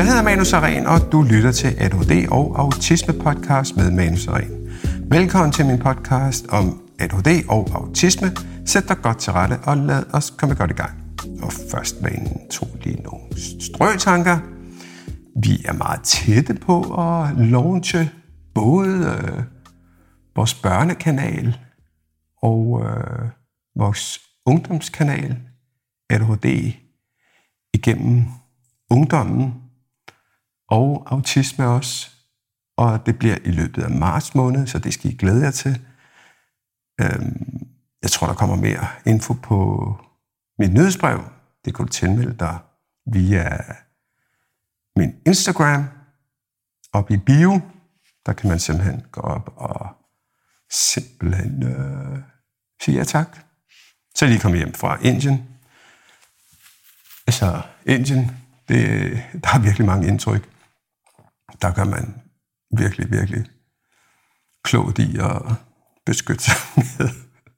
Jeg hedder Manu Sareen, og du lytter til ADHD og Autisme podcast med Manu Sareen. Velkommen til min podcast om ADHD og autisme. Sæt dig godt til rette, og lad os komme godt i gang. Og først vanen tog lige nogle strøtanker. Vi er meget tætte på at launche både vores børnekanal og vores ungdomskanal ADHD igennem ungdommen og autisme også. Og det bliver i løbet af marts måned, så det skal I glæde jer til. Jeg tror, der kommer mere info på mit nyhedsbrev. Det kan du tilmelde dig via min Instagram. Oppe i bio, der kan man simpelthen gå op og simpelthen sige ja tak. Så er lige kommet hjem fra Indien. Altså, Indien, der er virkelig mange indtryk. Der gør man virkelig, virkelig klogt i at beskytte sig med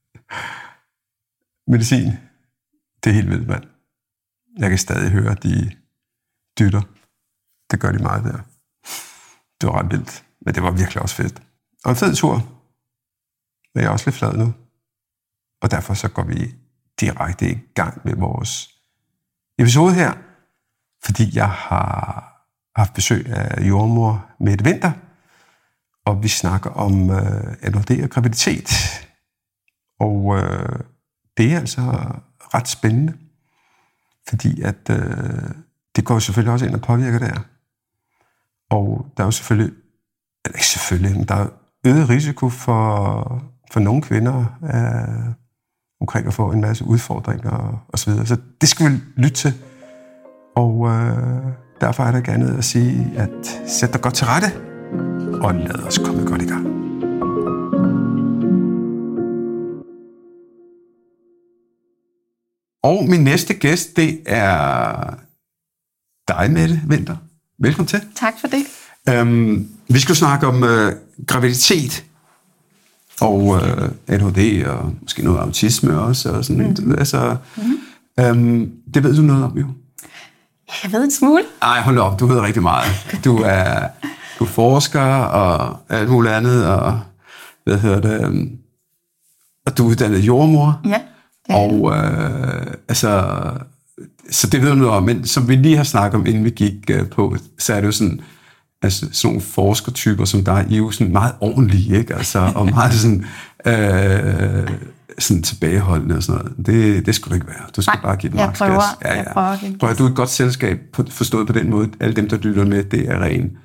medicin. Det er helt vildt, mand. Jeg kan stadig høre, at de dytter. Det gør de meget der. Det var ret vildt, men det var virkelig også fedt. Og en fed tur. Men jeg er også lidt flad nu. Og derfor så går vi direkte i gang med vores episode her, fordi jeg har haft besøg af jordmor Mette Winther, og vi snakker om ADHD og graviditet. Og det er altså ret spændende, fordi at det går jo selvfølgelig også ind og påvirker der. Og der er jo selvfølgelig, eller ikke selvfølgelig, men der er øget risiko for nogle kvinder omkring at få en masse udfordringer og så videre. Så det skal vi lytte til. Og derfor er der ikke andet at sige, at sæt dig godt til rette, og lad os komme godt i gang. Og min næste gæst, det er dig, Mette Winther. Velkommen til. Tak for det. Vi skal snakke om graviditet og ADHD og måske noget autisme også. Og sådan. Altså, det ved du noget om, jo? Jeg ved en smule. Ej, hold op, du ved rigtig meget. Du er forsker og alt muligt andet, og og du er uddannet jordmor. Ja. Og så det ved du noget om, men som vi lige har snakket om, inden vi gik på, så er det jo sådan, altså sådan nogle forskertyper som dig, I er jo sådan meget ordentlige, ikke? Altså, og meget sådan tilbageholdende og sådan noget. Det skulle du ikke være. Du skal bare give den maks gas. Jeg prøver. Du er et godt selskab, forstået på den måde. Alle dem, der lytter med, det er ren.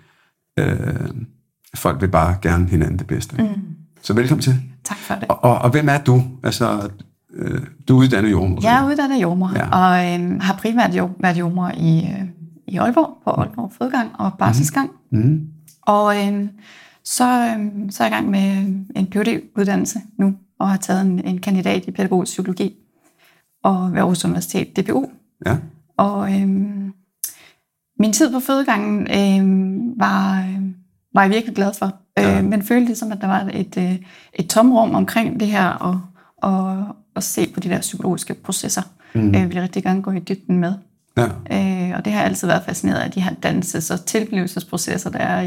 Folk vil bare gerne hinanden det bedste. Så velkommen til. Tak for det. Og hvem er du? Altså, du er uddannet jordmor. Jeg er uddannet jordmor, og har primært været jordmor i Aalborg, på Aalborg Fødegang og Barselsgang. Og så er jeg i gang med en Ph.D.-uddannelse nu, og har taget en kandidat i pædagogisk psykologi og ved Aarhus Universitet, DPU. Ja. Og min tid på fødegangen var jeg virkelig glad for, men følte ligesom, at der var et tomrum omkring det her, og se på de der psykologiske processer. Jeg ville rigtig gerne gå i dybden med. Ja. Og det har jeg altid været fascineret af, de her dannelses- og tilblivelsesprocesser, der er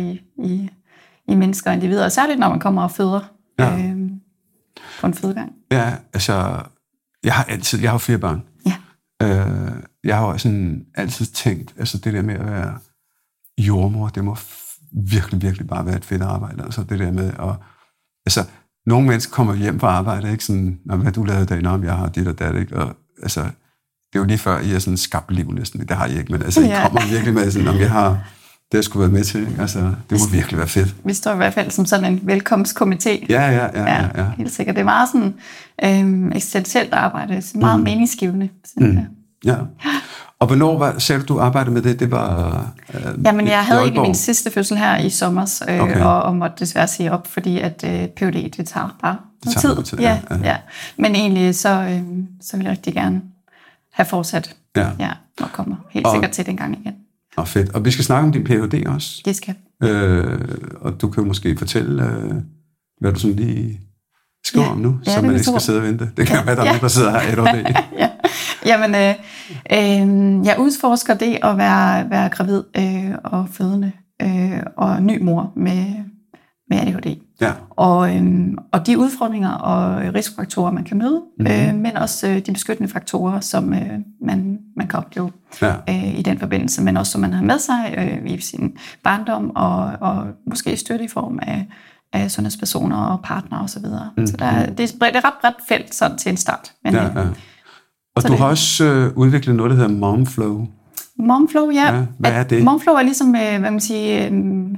i mennesker og individer, og særligt når man kommer og føder på en fødegang. Ja, altså, jeg har 4 børn. Ja. Jeg har sådan altid tænkt, altså det der med at være jordmor, det må virkelig, virkelig bare være et fedt arbejde. Altså det der med at, altså, nogle mennesker kommer hjem fra arbejde, ikke sådan, hvad du lavede dagen om, jeg har dit og dat, ikke? Og altså, det er jo lige før, I er sådan skabt liv næsten, det har I ikke, men altså, I kommer virkelig med sådan, om jeg har det, jeg skulle være med til, ikke? Altså, det må virkelig være fedt. Vi står i hvert fald som sådan en velkomstkomité. Ja. Helt sikkert. Det er meget sådan eksistentielt arbejde, meget meningsgivende. Ja. Og hvornår sagde du arbejdede med det? Det var Jamen, jeg havde ikke min sidste fødsel her i sommer, og måtte desværre sige op, fordi at Ph.D. det tager bare noget tid. Ja. Men egentlig så vil jeg rigtig gerne have fortsat. Ja, og kommer helt sikkert til den gang igen. Og fedt. Og vi skal snakke om din Ph.D. også. Det skal. Og du kan jo måske fortælle, hvad du sådan lige skriver om nu, så man ikke skal sidde og vente. Det kan være, der sidder her et år. Jamen, jeg udforsker det at være gravid og fødende, og ny mor med ADHD. Ja. Og de udfordringer og risikofaktorer, man kan møde, men også de beskyttende faktorer, som man kan opleve i den forbindelse, men også som man har med sig i sin barndom, og måske støtte i form af sundhedspersoner og partnere osv. Så det er ret bredt felt sådan til en start. Men, og du har også udviklet noget, der hedder Momflow. Momflow, ja. Hvad er det? Momflow er ligesom, hvad man siger,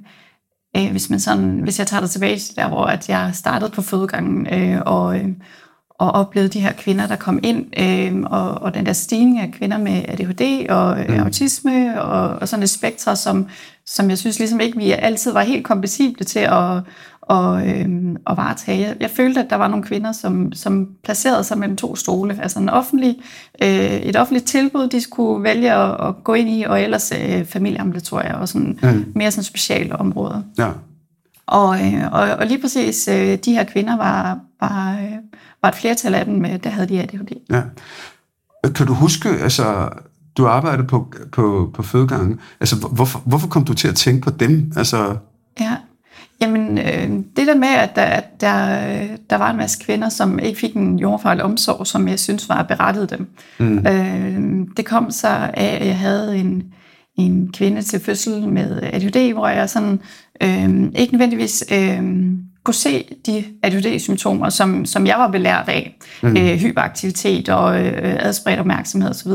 hvis jeg tager det tilbage til der, hvor at jeg startede på fødegangen og oplevede de her kvinder, der kom ind, og den der stigning af kvinder med ADHD og autisme og sådan et spektre, som jeg synes ligesom ikke, vi altid var helt kompatible til at varetage. Jeg følte, at der var nogle kvinder, som placerede sig mellem to stole, altså et offentligt tilbud, de skulle vælge at gå ind i, og ellers familieambulatorier og sådan mere sådan speciale områder. Ja. Og lige præcis de her kvinder var et flertal af dem, der havde de ADHD. Ja. Kan du huske, altså du arbejdede på fødegangen, altså hvorfor kom du til at tænke på dem? Altså ja. Jamen, det der med, at der var en masse kvinder, som ikke fik en jordfaglig omsorg, som jeg synes var berettiget dem. Det kom så af, at jeg havde en kvinde til fødsel med ADHD, hvor jeg sådan ikke nødvendigvis kunne se de ADHD-symptomer, som jeg var belært af. Hyperaktivitet og adspredt opmærksomhed osv.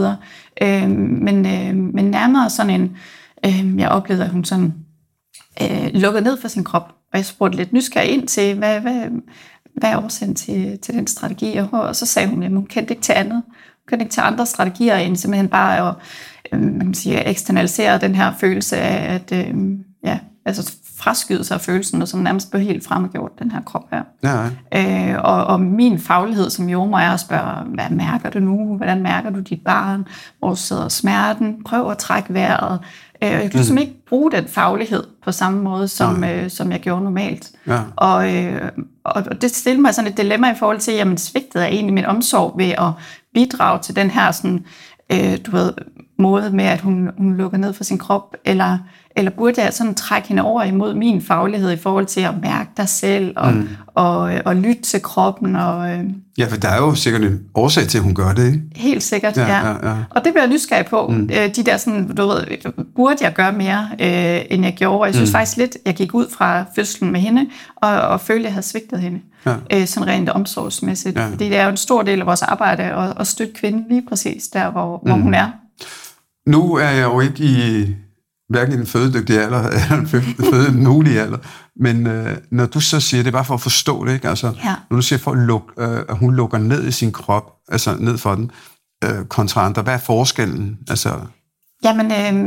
Men nærmere sådan jeg oplevede, at hun sådan lukkede ned for sin krop, og jeg spurgte lidt nysgerrig ind til, hvad er årsagen til den strategi, og så sagde hun, at hun kendte ikke til andet. Hun kendte ikke til andre strategier, end simpelthen bare at man kan sige, eksternalisere den her følelse af, at fraskyde sig af følelsen, og som nærmest blev helt fremmedgjort, den her krop her. Ja. Og min faglighed som jordmor er at spørge, hvad mærker du nu? Hvordan mærker du dit barn? Hvor sidder smerten? Prøv at trække vejret. Jeg kan ligesom ikke bruge den faglighed på samme måde, som jeg gjorde normalt. Ja. Og det stillede mig sådan et dilemma i forhold til, jamen svigtede jeg egentlig min omsorg ved at bidrage til den her sådan, måde med, at hun lukker ned for sin krop, eller burde jeg sådan trække hende over imod min faglighed i forhold til at mærke dig selv og lytte til kroppen. Ja, for der er jo sikkert en årsag til, at hun gør det, ikke? Helt sikkert, ja. Og det bliver jeg nysgerrig på. De der sådan, burde jeg gøre mere, end jeg gjorde. Jeg synes faktisk lidt, jeg gik ud fra fødslen med hende, og følte, at jeg havde svigtet hende. Ja. Sådan rent omsorgsmæssigt. Ja. Fordi det er jo en stor del af vores arbejde at støtte kvinden lige præcis der, hvor hun er. Nu er jeg jo ikke i hverken i den fødedygtige alder, eller den fødemulige alder, men når du så siger, det er bare for at forstå det, ikke? Altså, når du siger, at hun lukker ned i sin krop, altså ned for den, kontra andre, hvad er forskellen? Altså jamen,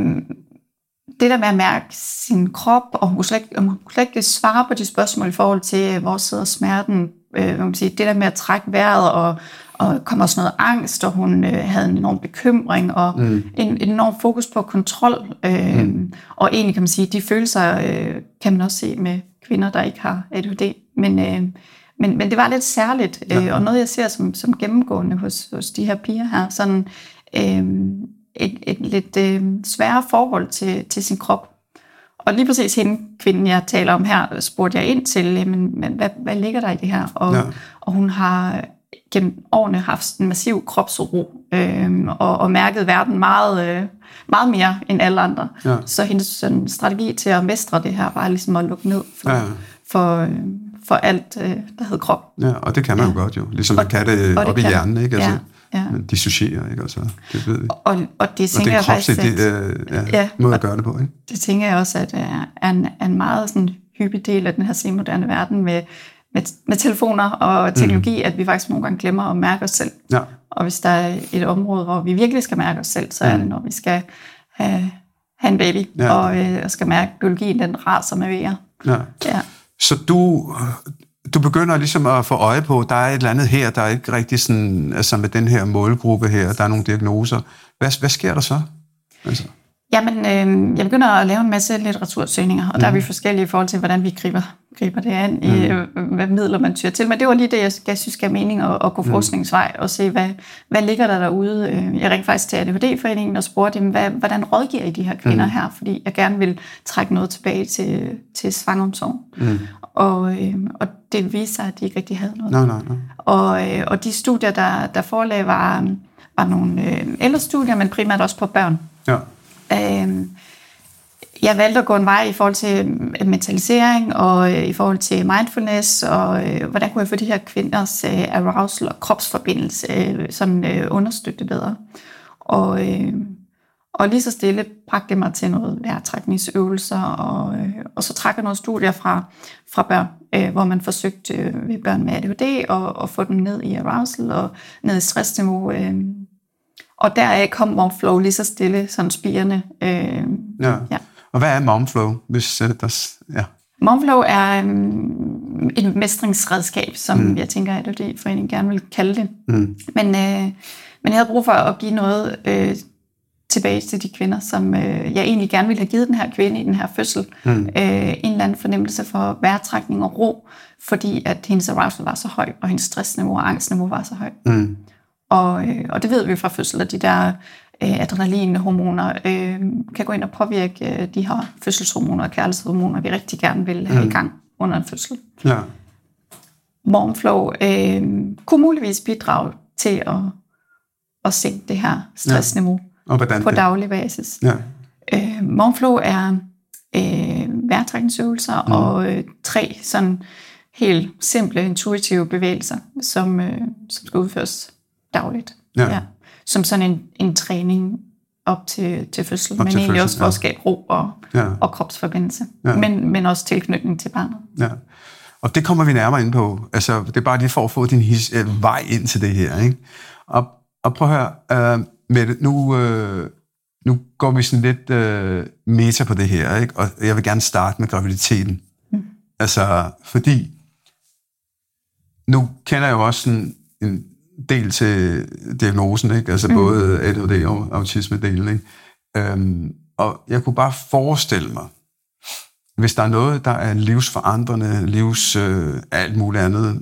det der med at mærke sin krop, og hun kunne slet ikke svare på de spørgsmål i forhold til, hvor sidder smerten, det der med at trække vejret, og kom også noget angst, og hun havde en enorm bekymring, og en enorm fokus på kontrol. Og egentlig kan man sige, de følelser kan man også se med kvinder, der ikke har ADHD. Men det var lidt særligt, og noget jeg ser som gennemgående hos de her piger her, sådan et lidt sværere forhold til sin krop. Og lige præcis hende, kvinden jeg taler om her, spurgte jeg ind til, men hvad ligger der i det her? Og hun har gennem årene haft en massiv kropsuro, og mærket verden meget, meget mere end alle andre. Ja. Så hendes sådan, strategi til at mestre det her var ligesom at lukke ned for alt, der hed krop. Ja, og det kan man jo godt jo. Ligesom man kan det op i hjernen, ikke? Altså, man dissocierer, ikke? Altså, det ved vi. Og det tænker jeg faktisk, måde at gøre det på, ikke? Det tænker jeg også, at er en meget sådan, hyppig del af den her senmoderne verden med telefoner og teknologi, at vi faktisk nogle gange glemmer at mærke os selv. Ja. Og hvis der er et område, hvor vi virkelig skal mærke os selv, så er det, når vi skal have en baby, og skal mærke biologien, den raser med vejer. Ja. Ja. Så du begynder ligesom at få øje på, der er et eller andet her, der er ikke rigtig sådan, altså med den her målgruppe her, der er nogle diagnoser. Hvad sker der så? Altså. Jamen, jeg begynder at lave en masse litteratursøgninger, og der er vi forskellige i forhold til, hvordan vi griber det an, i hvad midler man tyrer til. Men det var lige det, jeg synes gav mening at gå forskningsvej og se, hvad ligger der derude. Jeg ringte faktisk til ADHD-foreningen og spurgte dem, hvordan rådgiver I de her kvinder her? Fordi jeg gerne vil trække noget tilbage til svangomsorg. Og det viste sig, at de ikke rigtig havde noget. Nej. Og de studier, der forelagde, var nogle ældre studier, men primært også på børn. Ja. Jeg valgte at gå en vej i forhold til mentalisering og i forhold til mindfulness, og hvordan kunne jeg få de her kvinders arousal og kropsforbindelse sådan understøtte bedre. Og lige så stille bragte det mig til noget vejrtrækningsøvelser, og så trak jeg nogle studier fra børn, hvor man forsøgte ved børn med ADHD at få dem ned i arousal og ned i stressniveau. Og deraf kom Momflow lige så stille, sådan spirende. Ja. Og hvad er Momflow? Momflow er et mestringsredskab, som jeg tænker, at ADHD-foreningen gerne vil kalde det. Men jeg havde brug for at give noget tilbage til de kvinder, som jeg egentlig gerne ville have givet den her kvinde i den her fødsel. En eller anden fornemmelse for vejrtrækning og ro, fordi at hendes arousal var så høj, og hendes stressniveau og angstniveau var så høj. Og det ved vi fra fødsel, at de der adrenalinhormoner kan gå ind og påvirke de her fødselshormoner og kærlighedshormoner, vi rigtig gerne vil have i gang under en fødsel. Ja. Momflow kunne muligvis bidrage til at sænke det her stressniveau på daglig basis. Ja. Momflow er vejrtrækningsøvelser og 3 sådan helt simple, intuitive bevægelser, som skal udføres dagligt. Ja. Som sådan en træning op til fødsel, men egentlig også for at skabe ro og kropsforbindelse, men også tilknytning til barnet. Ja. Og det kommer vi nærmere ind på. Altså, det er bare lige for at få din vej ind til det her. Ikke? Og prøv at høre, Mette, nu går vi sådan lidt meta på det her, ikke? Og jeg vil gerne starte med graviditeten. Altså, fordi nu kender jeg jo også sådan en del til diagnosen, ikke? Altså både ADHD og autisme-delen, ikke? Og jeg kunne bare forestille mig, hvis der er noget, der er livsforandrende, alt muligt andet,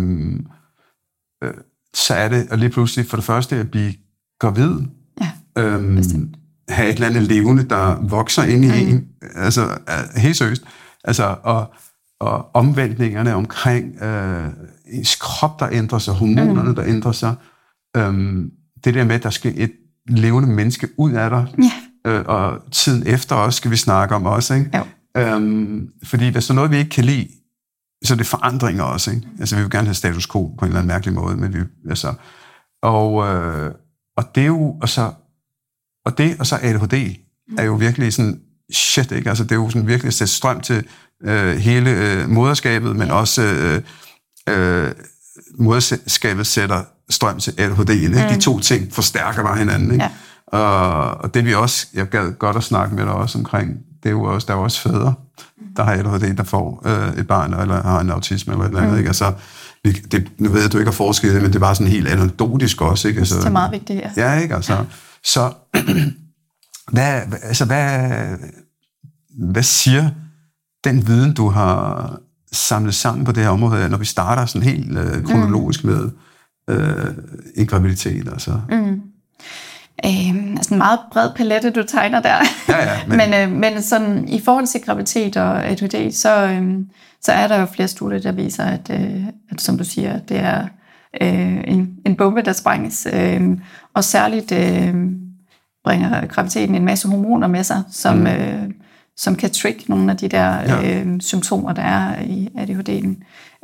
så er det, og lige pludselig for det første at blive gravid, have et eller andet levende, der vokser ind i en, altså helt seriøst, altså, og omvæltningerne omkring ens krop, der ændrer sig, hormonerne, der ændrer sig, det der med, at der skal et levende menneske ud af dig, og tiden efter også, skal vi snakke om også, ikke? Fordi hvis der er noget, vi ikke kan lide, så er det forandringer også, ikke? Altså, vi vil gerne have status quo på en eller anden mærkelig måde, men vi, altså, og det er jo, og så ADHD er jo virkelig sådan, shit, ikke? Altså, det er jo sådan virkelig at sætte strøm til hele moderskabet, men også moderskabet sætter strøm til ADHD, ikke? De 2 ting forstærker bare hinanden, ikke? Og det vi også, jeg gad godt at snakke med dig også omkring, det er jo også, der er også fædre, der har ADHD, der får et barn, eller har en autisme, eller et eller andet, ikke? Altså, nu ved jeg, at du ikke har forsket det, men det er bare sådan helt anekdotisk også, ikke? Altså, det er meget vigtigt, ja. Ja, ikke? Altså, så, hvad siger den viden, du har samlet sammen på det her område, når vi starter sådan helt kronologisk med en graviditet, altså? Altså en meget bred palette, du tegner der. Men sådan, i forhold til graviditet og ADHD, så er der jo flere studier, der viser, at som du siger, det er en bombe, der sprænges. Og særligt bringer graviditeten en masse hormoner med sig, som kan trigge nogle af de der symptomer, der er i ADHD'en.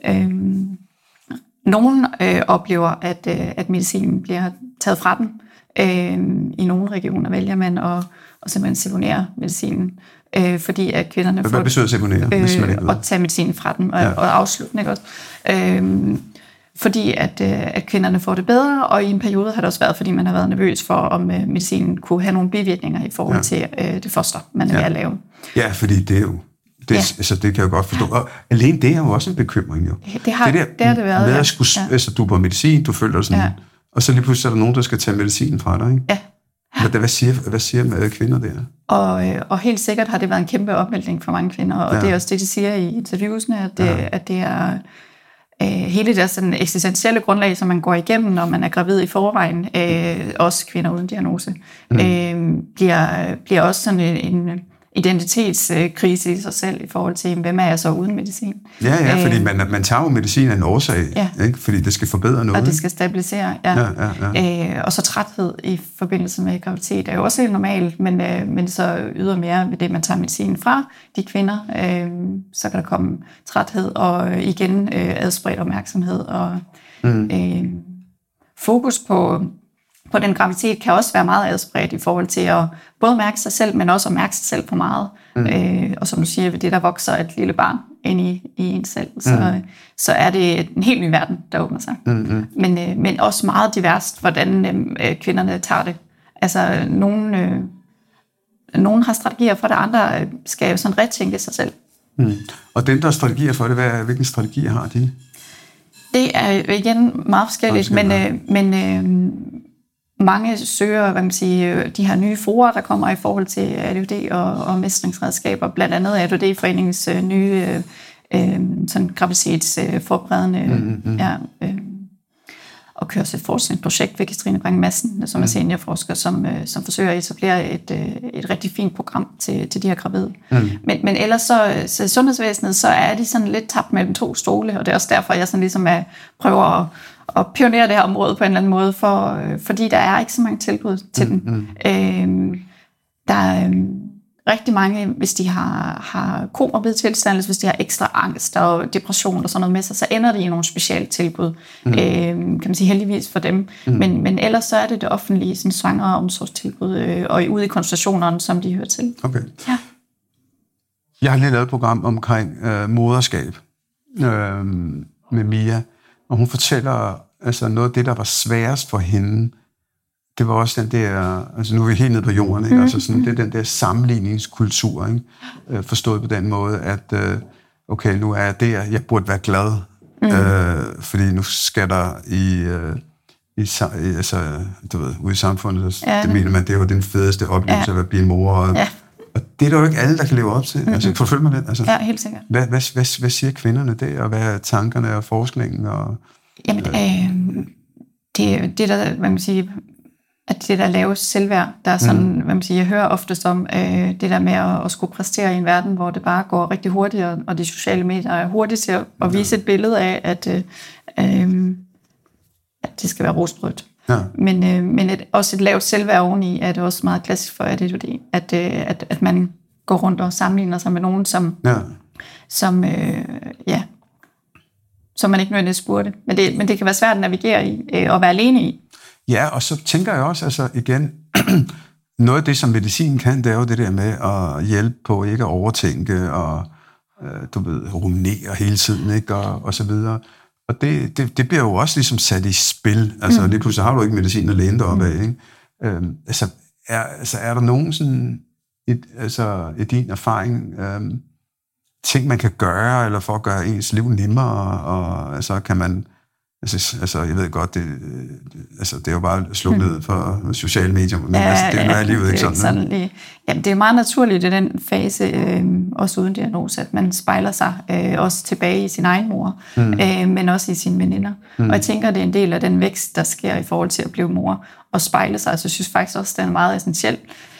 Nogle oplever, at medicinen bliver taget fra dem. I nogle regioner vælger man at simpelthen seponere medicinen, fordi at kvinderne får... Hvad betyder seponere? At tage medicinen fra dem og afslutte den, ikke også? Fordi at kvinderne får det bedre, og i en periode har det også været, fordi man har været nervøs for, om medicinen kunne have nogle bivirkninger i forhold til det foster, man er ved at lave. Ja, fordi det er jo... Altså, det kan jeg godt forstå. Og alene det er jo også en bekymring, jo. Det har det været. Med at skulle, altså, du er på medicin, du føler sådan... Og så lige pludselig er der nogen, der skal tage medicinen fra dig, ikke? Ja. Hvad siger kvinder der? Og helt sikkert har det været en kæmpe opmelding for mange kvinder, og det er også det, de siger i interviewsene, at det er hele det sådan eksistentielle grundlag, som man går igennem, når man er gravid i forvejen, også kvinder uden diagnose, bliver også sådan en identitetskrise i sig selv i forhold til, hvem er jeg så uden medicin? Ja, fordi man tager jo medicin af en årsag, ikke? Fordi det skal forbedre noget. Og det skal stabilisere, og så træthed i forbindelse med graviditet er jo også helt normalt, men så ydermere ved det, man tager medicin fra de kvinder, så kan der komme træthed og igen adspredt opmærksomhed og fokus på den graviditet kan også være meget adspredt i forhold til at både mærke sig selv, men også at mærke sig selv for meget. Og som du siger, ved det, der vokser et lille barn ind i en selv, så er det en helt ny verden, der åbner sig. Men også meget diverst, hvordan kvinderne tager det. Altså, nogen har strategier for det, andre skal jo sådan retænke sig selv. Og dem, der har strategier for det, hvilken strategier har de? Det er igen meget forskelligt, men mange søger, hvad man siger, de her nye fora, der kommer i forhold til ADHD og mestringsredskaber, blandt andet ADHD-foreningens nye sådan graviditetsforberedende og kører et forskningsprojekt ved Katrine Bang Madsen, som er seniorforsker, som forsøger at etablere et rigtig fint program til de her gravide. Men ellers så i sundhedsvæsenet, så er de sådan lidt tabt mellem to stole, og det er også derfor, jeg sådan ligesom prøver at pionere det her område på en eller anden måde, fordi der er ikke så mange tilbud til den. Der er rigtig mange, hvis de har komorbid tilstand, hvis de har ekstra angst og depression og sådan noget med sig, så ender det i nogle specielle tilbud, kan man sige heldigvis for dem. Men ellers så er det offentlige sådan svangre omsorgstilbud og ude i konsultationerne, som de hører til. Okay. Ja. Jeg har lige lavet et program omkring moderskab med Mia, og hun fortæller, altså noget af det, der var sværest for hende, det var også den der, altså nu er vi helt nede på jorden, ikke? Altså sådan, det er den der sammenligningskultur, ikke? Forstået på den måde, at okay, nu er jeg der, jeg burde være glad, fordi nu skal der altså, du ved, ude i samfundet, det mener man, det er jo den fedeste oplevelse at blive mor, og det er der jo ikke alle, der kan leve op til. Altså, forfølg mig lidt. Altså, ja, helt sikkert. Hvad siger kvinderne der, og hvad er tankerne og forskningen? Jamen, det der, hvad man siger, at det der laves selvværd, der er sådan, hvad man siger, jeg hører oftest om det der med at skulle præstere i en verden, hvor det bare går rigtig hurtigt, og de sociale medier er hurtigt til at vise et billede af, at det skal være rosenrødt. Ja. Men også et lavt selvværd oveni er det også meget klassisk for ADHD, at man går rundt og sammenligner sig med nogen, som man ikke nødvendigvis burde. Men det kan være svært at navigere i og være alene i. Ja, og så tænker jeg også, altså igen, noget af det, som medicin kan, det er jo det der med at hjælpe på ikke at overtænke og du ved, ruminere hele tiden, ikke, og så videre. Og det bliver jo også ligesom sat i spil. Altså lige pludselig har du ikke medicin at læne dig op af, ikke? Er der nogen sådan, i din erfaring, ting man kan gøre, eller for at gøre ens liv nemmere, og altså kan man, altså jeg ved godt, det er jo bare slukket for sociale medier, men det er jo livet ikke sådan. Jamen, det er meget naturligt i den fase, også uden diagnose, at man spejler sig også tilbage i sin egen mor, men også i sine veninder. Og jeg tænker, det er en del af den vækst, der sker i forhold til at blive mor, og spejle sig. Altså, jeg synes faktisk også, det er meget essentielt.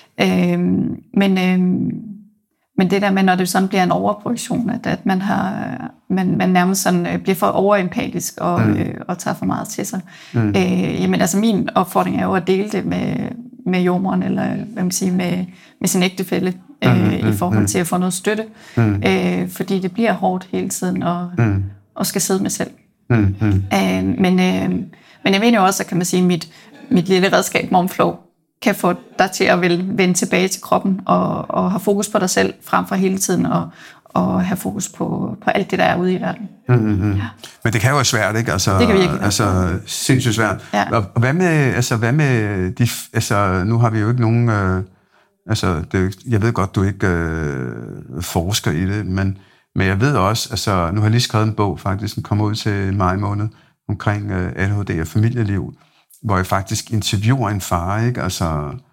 Men det der med, når det sådan bliver en overprojektion, at man nærmest sådan bliver for overempatisk og tager for meget til sig. Jamen altså min opfordring er jo at dele det med jordmoren, eller hvad man siger, med sin ægtefælle, i forhold til at få noget støtte. Fordi det bliver hårdt hele tiden og skal sidde med selv. Men jeg mener jo også, at kan man sige, mit lille redskab, MomFlow, kan få dig til at vende tilbage til kroppen og have fokus på dig selv, frem for hele tiden og have fokus på alt det, der er ude i verden. Ja. Men det kan jo være svært, ikke? Altså, det kan virkelig. Altså, sindssygt svært. Ja. Og hvad med de... Altså, nu har vi jo ikke nogen... jeg ved godt, du ikke forsker i det, men jeg ved også... Altså, nu har jeg lige skrevet en bog, faktisk, den kommer ud til maj måned, omkring ADHD og familieliv, hvor jeg faktisk interviewer en far, ikke? Altså,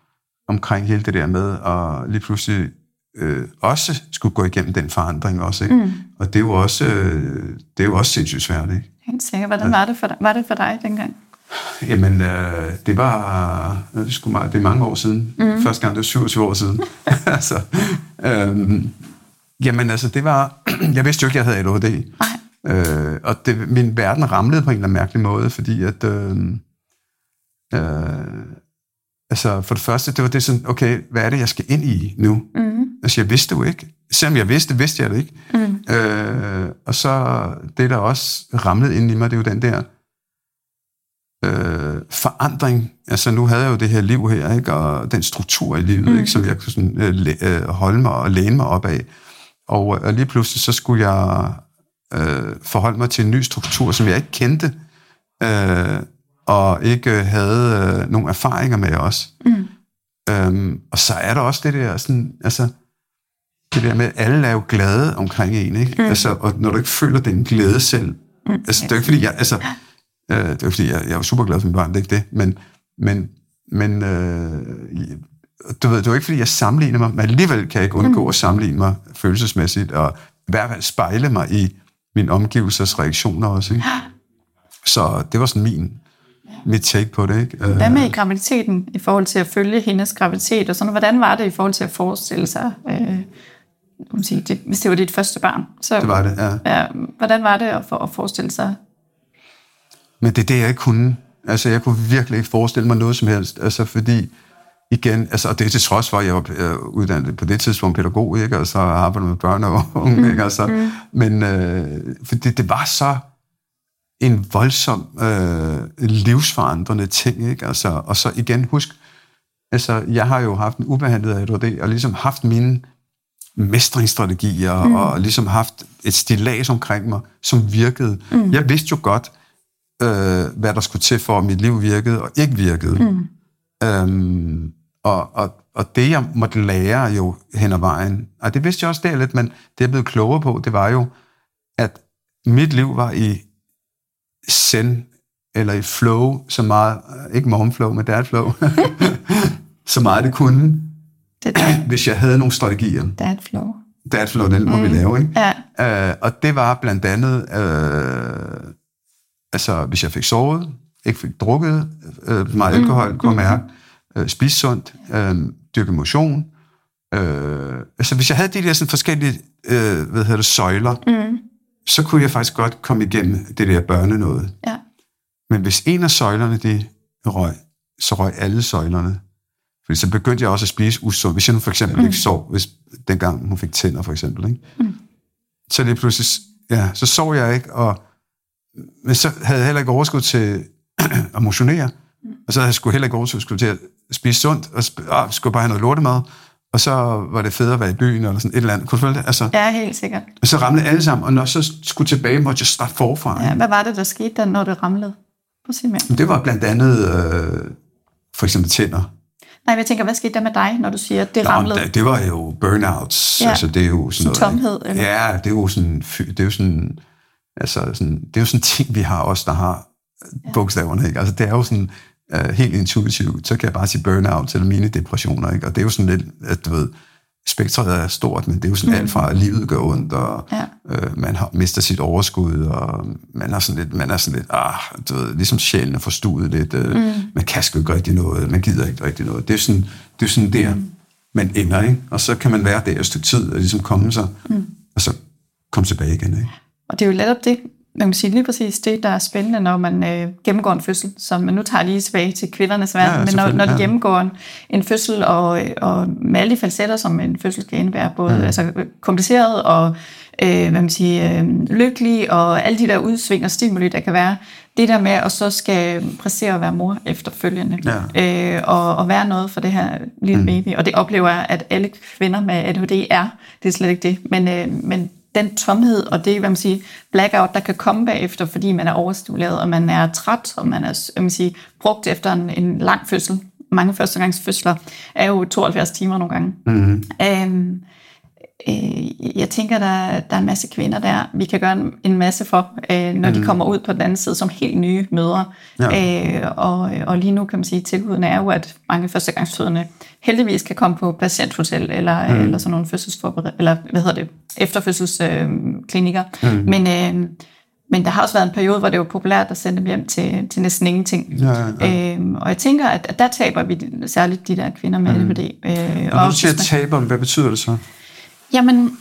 omkring hele det der med, og lige pludselig også skulle gå igennem den forandring også, ikke? Og det er jo også sindssygt svært, ikke? Helt sikkert. Hvordan var det for dig dengang? Jamen, det er mange år siden. Første gang, det var 27 år siden. Altså, jamen, altså, det var... Jeg vidste jo ikke, jeg havde ADHD. Og min verden ramlede på en eller anden mærkelig måde, fordi at... altså, for det første, det var det sådan, okay, hvad er det, jeg skal ind i nu? Altså, jeg vidste jo ikke. Selvom jeg vidste jeg det ikke. Og så det, der også ramlede ind i mig, det er jo den der forandring. Altså, nu havde jeg jo det her liv her, ikke? Og den struktur i livet, ikke? Som jeg kunne sådan, holde mig og læne mig op af. Og lige pludselig, så skulle jeg forholde mig til en ny struktur, som jeg ikke kendte, og ikke havde nogen erfaringer med også. Og så er der også det der sådan, altså, det der med, at alle er jo glade omkring en, ikke? Altså, og når du ikke føler den glæde selv, altså, det er ikke fordi, det er fordi, jeg er jo super glad for mine børn, det er ikke det, men du ved, det er ikke fordi, jeg sammenligner mig, men alligevel kan jeg ikke undgå at sammenligne mig følelsesmæssigt, og i hvert fald spejle mig i mine omgivelsers reaktioner også, ikke? Så det var sådan mit take på det, ikke? Hvad med i graviditeten, i forhold til at følge hendes graviditet, og sådan, hvordan var det i forhold til at forestille sig, hvis det var dit første barn? Så, det var det, ja. Hvordan var det at forestille sig? Men det er det, jeg ikke kunne. Altså, jeg kunne virkelig ikke forestille mig noget som helst, altså, fordi igen, altså, og det er til trods for, at jeg var uddannet på det tidspunkt pædagog, ikke? Og så arbejdede med børn og unge, ikke? Altså, men fordi det var så en voldsom livsforandrende ting, ikke? Altså, og så igen, husk, altså, jeg har jo haft en ubehandlet ADHD, og ligesom haft mine mestringsstrategier, og ligesom haft et stillads omkring mig, som virkede. Jeg vidste jo godt, hvad der skulle til for, at mit liv virkede og ikke virkede. Og det, jeg måtte lære jo hen ad vejen, og det vidste jeg også der lidt, men det jeg blev klogere på, det var jo, at mit liv var i zen, eller i flow, så meget, ikke morgenflow, men dadflow, så meget det kunne, hvis jeg havde nogle strategier. Dadflow, den må vi lave, ikke? Ja. Og det var blandt andet, altså hvis jeg fik sovet, ikke fik drukket meget alkohol, kunne mærke, spise sundt, dyrke motion. Altså hvis jeg havde de der sådan forskellige søjler, så kunne jeg faktisk godt komme igennem det der børnenåde. Ja. Men hvis en af søjlerne, de røg, så røg alle søjlerne. Fordi så begyndte jeg også at spise usundt. Hvis jeg nu for eksempel ikke sov, hvis dengang hun fik tænder for eksempel, ikke? Så lige pludselig, så sov jeg ikke, men så havde jeg heller ikke overskud til at motionere, og så havde jeg heller ikke overskud til at spise sundt, og skulle bare have noget lortemad, og så var det federe at være i byen, eller sådan et eller andet. Kunne du følge det? Altså, ja, helt sikkert. Og så ramlede alle sammen, og når så skulle tilbage, måtte jeg starte forfra. Ja, hvad var det, der skete der, når det ramlede? Det var blandt andet for eksempel tænder. Nej, jeg tænker, hvad skete der med dig, når du siger, at det ramlede? Det var jo burnouts. Ja. Altså, det er jo sådan noget, tomhed? Eller? Ja, det er jo sådan, altså sådan, det er jo sådan ting, vi har også, der har bogstaverne, ikke? Altså, det er jo sådan helt intuitivt, så kan jeg bare sige burnout eller mine depressioner, ikke? Og det er jo sådan lidt, at du ved, spektret er stort, men det er jo sådan alt fra, at livet gør ondt, og man mister sit overskud, og man er sådan lidt, du ved, ligesom sjælen er forstuet lidt, man kan sgu ikke rigtig noget, man gider ikke rigtig noget. Det er jo sådan der, man ender, ikke? Og så kan man være der et stykke tid, og ligesom komme sig, og så komme tilbage igen, ikke? Og det er jo netop det, man kan sige lige præcis det, der er spændende, når man gennemgår en fødsel, som man nu tager lige tilbage til kvindernes verden, men når de gennemgår en fødsel, og med alle de falsetter, som en fødsel kan indebære, både altså kompliceret og lykkelig, og alle de der udsving og stimuli, der kan være, det der med at så skal præstere at være mor efterfølgende, og være noget for det her lille baby, og det oplever jeg, at alle kvinder med ADHD det er slet ikke det, men den tomhed og det, blackout, der kan komme bagefter, fordi man er overstimuleret, og man er træt, og man er, brugt efter en lang fødsel. Mange førstegangsfødsler er jo 72 timer nogle gange. Jeg tænker, der er en masse kvinder der, vi kan gøre en masse for, når de kommer ud på den anden side som helt nye mødre. Ja. Og lige nu kan man sige, at tilbudene er jo, at mange førstegangsfødende heldigvis kan komme på patienthotel eller sådan nogle efterfødselsklinikker. Men der har også været en periode, hvor det var populært at sende dem hjem til næsten ingenting. Ja. Og jeg tænker, at der taber vi særligt de der kvinder med LVD. Og når du siger taber, hvad betyder det så? Jamen,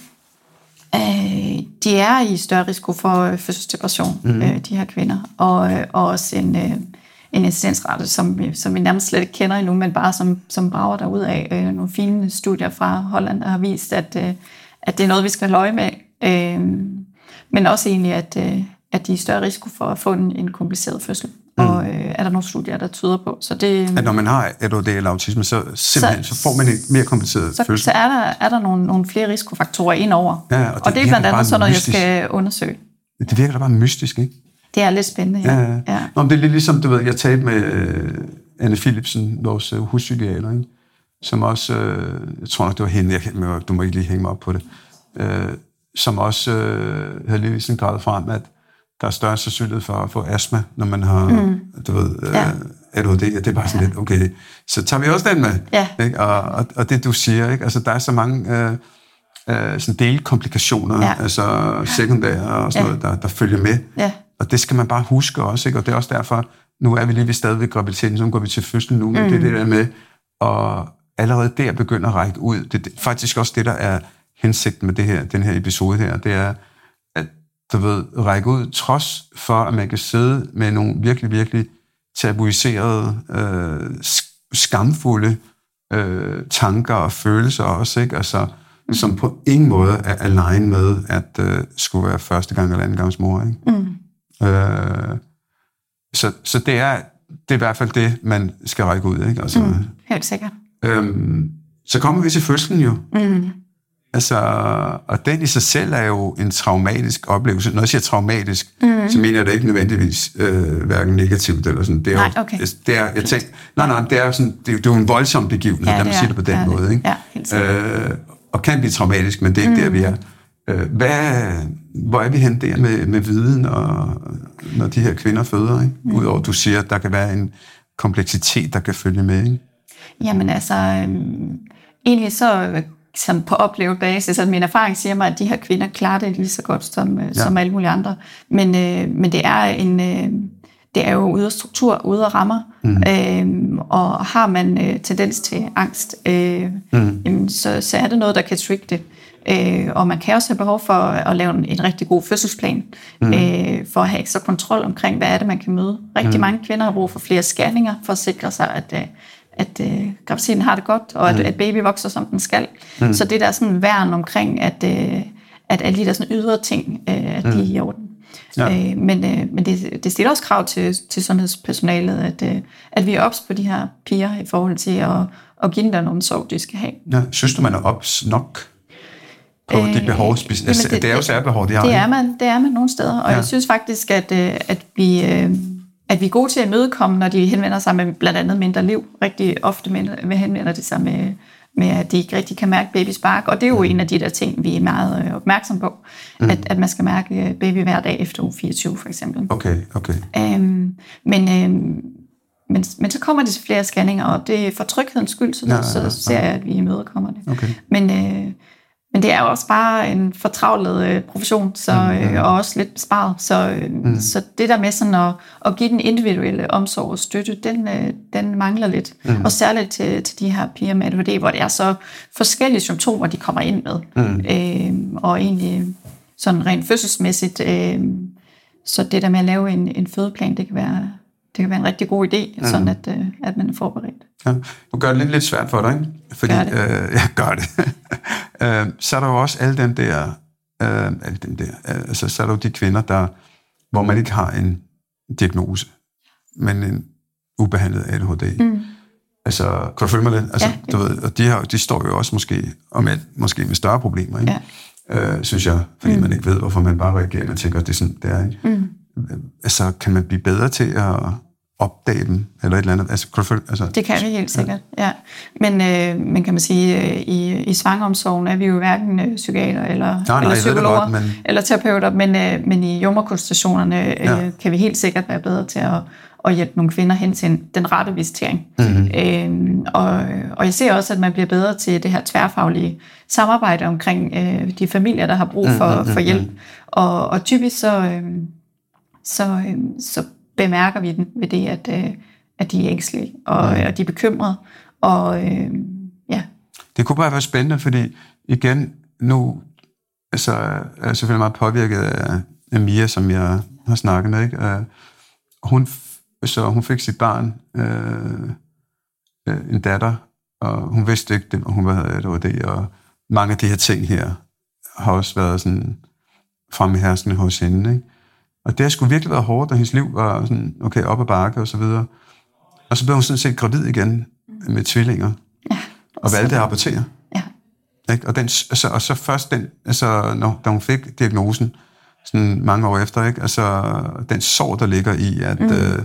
de er i større risiko for fødselsdepression, de her kvinder. Og også en incidensrate, som vi nærmest slet ikke kender endnu, men bare som brager derud af. Nogle fine studier fra Holland, der har vist, at det er noget, vi skal holde øje med. Men også egentlig, at de er i større risiko for at få en kompliceret fødsel. Og er der nogle studier, der tyder på. Så det, at når man har ADHD eller autisme, så får man en mere kompliceret fødsel. Så er der nogle flere risikofaktorer indover. Ja, og det er blandt andet sådan noget, jeg skal undersøge. Det virker da bare mystisk, ikke? Det er lidt spændende, ja. Nå, det er lidt ligesom, du ved, jeg talte med Anne Philipsen, vores huspsykiater, ikke? Som også, jeg tror nok, det var hende, du må ikke lige hænge mig op på det, som også havde lige sådan gradet frem, at der er større sandsynlighed for at få astma, når man har, du ved, ADHD. Det er bare sådan lidt, okay, så tager vi også den med. Ja. Ikke? Og det, du siger, ikke? Altså, der er så mange sådan delkomplikationer, altså sekundære og sådan noget, der følger med. Ja. Og det skal man bare huske også, ikke? Og det er også derfor, nu er vi lige ved stadig ved graviditeten, så går vi til fødslen nu, men det er det der med, og allerede der begynder at række ud. Det er faktisk også det, der er hensigten med den her episode her, det er, at du ved, række ud, trods for, at man kan sidde med nogle virkelig, virkelig tabuiserede, skamfulde tanker og følelser også, ikke? Altså, som på ingen måde er align med, at skulle være første gang eller anden gangs mor, ikke? Så det er i hvert fald det, man skal række ud, ikke? Altså, helt sikkert. Så kommer vi til fødslen jo. Altså, og den i sig selv er jo en traumatisk oplevelse. Når jeg siger traumatisk, så mener jeg det ikke nødvendigvis hverken negativt eller sådan. Det er jo, det er, jeg tænker, det er jo sådan, det er jo en voldsom begivenhed, når man siger det på den måde, ikke? Ja, helt sikkert. Og kan blive traumatisk, men det er ikke der, vi er. Hvor er vi hen der med viden, og når de her kvinder føder, ikke? Udover at du siger, at der kan være en kompleksitet, der kan følge med, ikke? Jamen altså, egentlig så som på oplevet basis, at min erfaring siger mig, at de her kvinder klarer det lige så godt som alle mulige andre. Men det er jo ude af struktur, ude af rammer, og har man tendens til angst, så er det noget, der kan trigge det. Og man kan også have behov for at lave en rigtig god fødselsplan, for at have ekstra kontrol omkring, hvad er det, man kan møde. Rigtig mange kvinder har brug for flere scanninger, for at sikre sig, at graviditeten har det godt, og at baby vokser, som den skal. Så det der er sådan værn omkring, at alle de der sådan ydre ting, at de er i orden. Ja. Men det stiller også krav til sundhedspersonalet, at vi er ops på de her piger i forhold til at give dem den omsorg, de skal have. Ja, synes du, man er ops nok på de behov? Det er jo særbehov, de har. Det er man nogle steder, og jeg synes faktisk, at vi er gode til at imødekomme, når de henvender sig med blandt andet mindre liv. Rigtig ofte henvender de sig med, at de ikke rigtig kan mærke babys bark, og det er jo en af de der ting, vi er meget opmærksom på, at man skal mærke baby hver dag efter uge 24, for eksempel. Okay. Men så kommer det til flere scanninger, og det er for tryghedens skyld, så ser jeg, at vi imødekommer det. Okay. Men det er jo også bare en fortravlet profession, og også lidt besparet. Så det der med sådan at give den individuelle omsorg og støtte, den mangler lidt. Og særligt til de her piger med ADHD, hvor det er så forskellige symptomer, de kommer ind med. Og egentlig sådan rent fødselsmæssigt, så det der med at lave en fødeplan, det kan være en rigtig god idé, sådan at man er forberedt. Ja. Du gør det lidt svært for dig, ikke? Fordi, gør det. Så er der jo også alle dem der, altså så er der jo de kvinder, hvor man ikke har en diagnose, men en ubehandlet ADHD. Altså, kan du følge mig lidt? Altså, du ved, og de står jo også måske med større problemer, ikke? Synes jeg, fordi man ikke ved, hvorfor man bare reagerer, og tænker, at det er sådan, det er, ikke? Altså, kan man blive bedre til opdage dem, eller et eller andet. Altså, det kan vi helt sikkert, ja. Men kan man sige, i svangreomsorgen er vi jo hverken psykiater eller psykologer godt, eller terapeuter, men i jordemoderkonsultationerne kan vi helt sikkert være bedre til at hjælpe nogle kvinder hen til den rette visitering. Mm-hmm. Og jeg ser også, at man bliver bedre til det her tværfaglige samarbejde omkring de familier, der har brug for hjælp. Og typisk så bemærker vi den ved det, at de er ængstelige, og de er bekymrede. Det kunne bare være spændende, fordi igen, nu altså, er jeg selvfølgelig meget påvirket af Mia, som jeg har snakket med. Ikke? Hun fik sit barn, en datter, og hun vidste ikke, at hun havde ADHD, og mange af de her ting her har også været sådan fremherskende hos hende. Ikke? Og det har sgu virkelig været hårdt, da hendes liv var sådan, okay, op ad bakke og så videre. Og så blev hun sådan set gravid igen med tvillinger. Ja, og valgte at abortere. Ja. Ikke? Og så først da hun fik diagnosen, sådan mange år efter, ikke? Altså, den sorg, der ligger i, at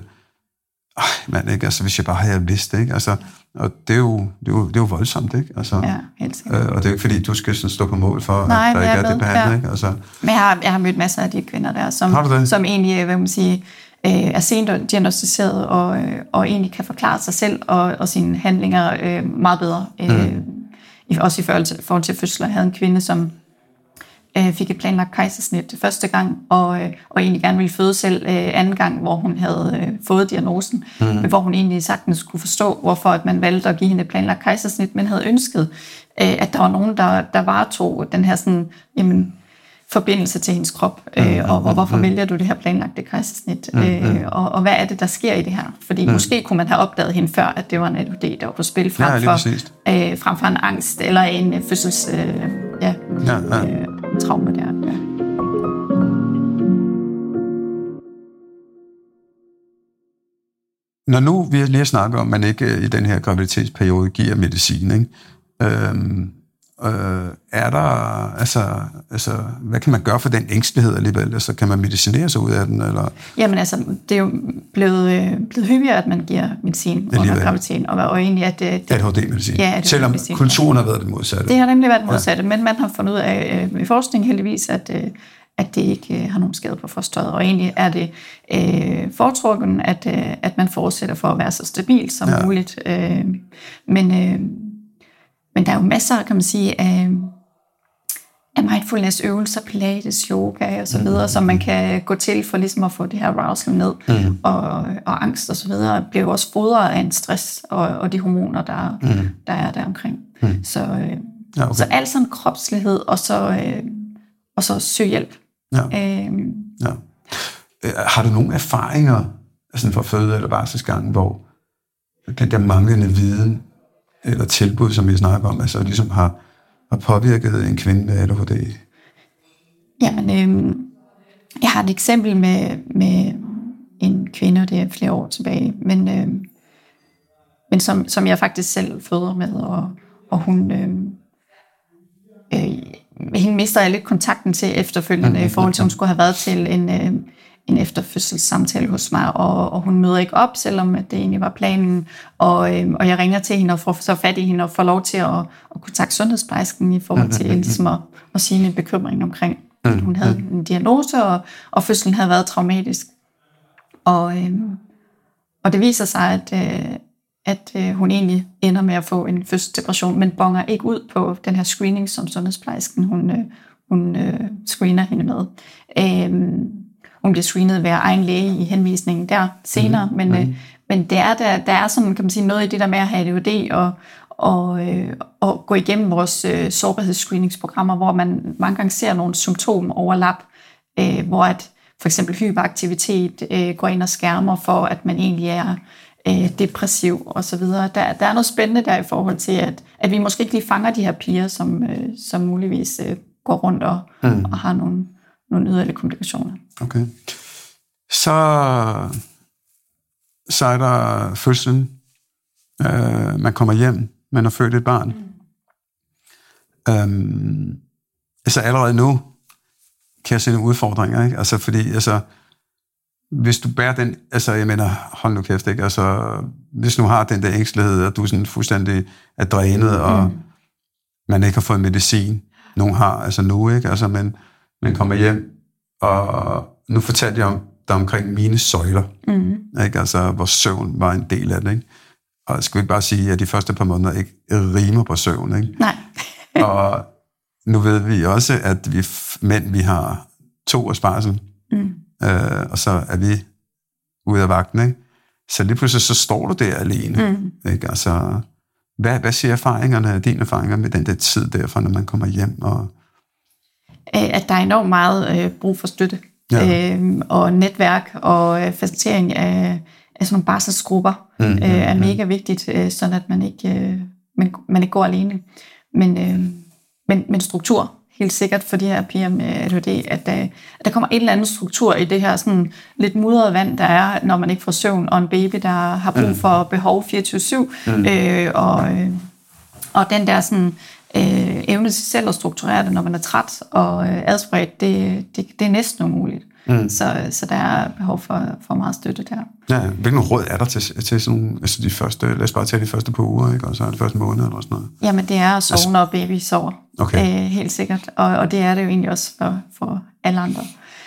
ikke? Altså, hvis jeg bare havde vidst det, ikke? Altså, og det er jo voldsomt, ikke? Altså, ja, helt sikkert. Og det er jo ikke fordi, du skal sådan stå på mål for, at der ikke er det behandling, ikke? Altså. Men jeg har mødt masser af de kvinder der, som egentlig, hvad man sige, er sent diagnosticeret og egentlig kan forklare sig selv og sine handlinger meget bedre. Også i forhold til fødsler. Jeg havde en kvinde, som fik et planlagt kejsersnit første gang, og egentlig gerne ville føde selv anden gang, hvor hun havde fået diagnosen, hvor hun egentlig sagtens kunne forstå, hvorfor at man valgte at give hende et planlagt kejsersnit, men havde ønsket, at der var nogen, der varetog den her sådan, forbindelse til hendes krop, og hvorfor vælger du det her planlagte kejsersnit, og hvad er det, der sker i det her? Fordi måske kunne man have opdaget hende før, at det var en ADHD, der var på spil, frem for en angst, eller en fødsels traume der. Ja. Når nu vi lige snakker om, at man ikke i den her graviditetsperiode giver medicin, ikke? Er der, altså, hvad kan man gøre for den ængstelighed alligevel? Altså, kan man medicinere sig ud af den? Eller? Jamen altså, det er jo blevet hyppigere, at man giver medicin under graviditeten, og egentlig at ADHD-medicin. Ja, selvom kulturen har været det modsatte. Det har nemlig været det modsatte, men man har fundet ud af i forskning heldigvis, at det ikke har nogen skade på fosteret, og egentlig er det foretrukken, at man fortsætter for at være så stabil som muligt. Men der er jo masser, kan man sige, af mindfulness-øvelser, pilates, yoga og så videre, som man kan gå til for ligesom at få det her arousal ned, og angst og så videre, bliver jo også fodret af en stress og de hormoner, der er der omkring. Så alt sådan kropslighed, og så søg hjælp. Har du nogle erfaringer altså fra føde- eller barselsgangen, hvor den der manglende viden eller tilbud, som vi snakker om, altså ligesom har påvirket en kvinde med ADHD? Jamen, jeg har et eksempel med en kvinde, det er flere år tilbage, men som jeg faktisk selv føder med, og hun hende mister jeg lidt kontakten til efterfølgende, i forhold til, at hun skulle have været til en efterfødselssamtale hos mig, og hun møder ikke op, selvom det egentlig var planen, og jeg ringer til hende og får så fat i hende og får lov til at kontakte sundhedsplejersken i forhold til ligesom at sige en bekymring omkring, at hun havde en diagnose, og fødslen havde været traumatisk. Og det viser sig, at hun egentlig ender med at få en fødselsdepression, men bonger ikke ud på den her screening, som sundhedsplejersken hun screener hende med. Hun bliver screenet ved egen læge i henvisningen der senere, men der er sådan, kan man sige, noget i det der med at have ADHD og gå igennem vores sårbarhedsscreeningsprogrammer, hvor man mange gange ser nogle symptomoverlap, hvor at for eksempel hyperaktivitet går ind og skærmer for, at man egentlig er depressiv og så videre. Der er noget spændende der i forhold til, at vi måske ikke lige fanger de her piger, som muligvis går rundt og har nogle yderligere komplikationer. Okay. Så er der fødslen. Man kommer hjem, man har født et barn. Altså allerede nu kan jeg se nogle udfordringer, ikke? Altså fordi, hvis du bærer den, altså jeg mener, hold nu kæft, ikke? Altså, hvis du har den der ængstelighed, og du er sådan fuldstændig er drænet, og man ikke har fået medicin, nogen har, altså nu, ikke? Altså, men kommer hjem, og nu fortalte jeg dig omkring mine søjler, ikke? Altså, hvor søvn var en del af det, ikke? Og jeg skal ikke bare sige, at de første par måneder ikke rimer på søvn, ikke? Nej. Og nu ved vi også, at vi har 2 års barsel, og så er vi ude af vagten, ikke? Så lige pludselig så står du der alene, ikke? Altså, hvad siger dine erfaringer med den der tid derfra, når man kommer hjem? At der er enormt meget brug for støtte, og netværk og facilitering af sådan nogle barselsgrupper er mega vigtigt, sådan at man ikke går alene. Men struktur, helt sikkert for de her piger med ADHD, at der kommer et eller andet struktur i det her sådan lidt mudrede vand, der er, når man ikke får søvn, og en baby, der har brug for behov 24/7, og den der sådan evne til selv at strukturere det, når man er træt og adspredt, det er næsten umuligt. Så der er behov for meget støtte der. Ja, hvilken råd er der til sådan nogle, altså de første, lad os bare tage de første par uger, ikke? Og så de første måneder eller sådan noget? Jamen det er at sove, når baby sover. Okay. Helt sikkert. Og det er det jo egentlig også for alle andre.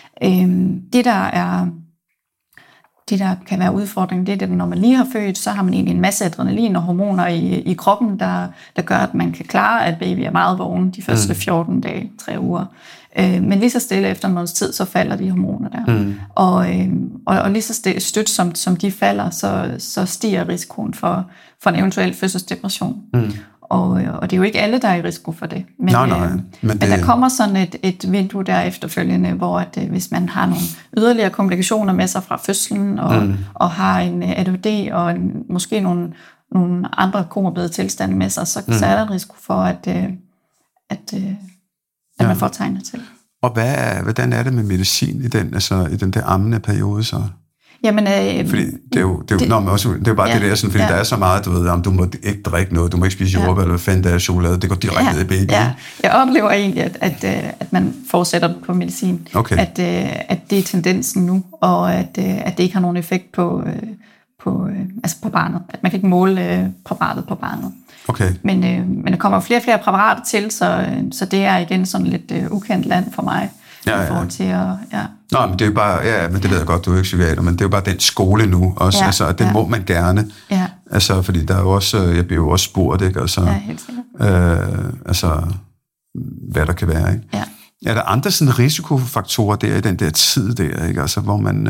Det der kan være udfordringen, det er det, når man lige har født, så har man egentlig en masse adrenalin og hormoner i kroppen, der gør, at man kan klare, at baby er meget vågen de første 14 dage, 3 uger. Men lige så stille efter en måneds tid, så falder de hormoner der. Og lige så stødt som de falder, så stiger risikoen for en eventuel fødselsdepression. Og det er jo ikke alle, der er i risiko for det. Men der kommer sådan et vindue der efterfølgende, hvor at, hvis man har nogle yderligere komplikationer med sig fra fødslen, og har en ADHD og måske nogle andre komorbide tilstande med sig, så er der en risiko for, at man får tegnet til. Og hvordan er det med medicin i den der ammende periode så? Jamen, fordi det er jo bare det der, sådan, fordi der er så meget, du ved, om du må ikke drikke noget, du må ikke spise jordbær, eller hvad fanden der er chokolade, det går direkte ned i baby. Ja. Jeg oplever egentlig, at man fortsætter på medicin. Okay. At det er tendensen nu, og at det ikke har nogen effekt på barnet. At man kan ikke måle præparatet på barnet. Okay. Men der kommer jo flere og flere præparater til, så det er igen sådan lidt ukendt land for mig. I forhold til at... Ja. Nå, men det er jo bare... Ja, men det ved jeg godt, du er ikke psykiater, men det er jo bare den skole nu også. Ja, altså, det må man gerne. Ja. Altså, fordi der er jo også... Jeg bliver jo også spurgt, ikke? Altså, ja, helt sikkert. Hvad der kan være, ikke? Ja. Er der andre sådan risikofaktorer der i den der tid der, ikke? Altså, hvor man...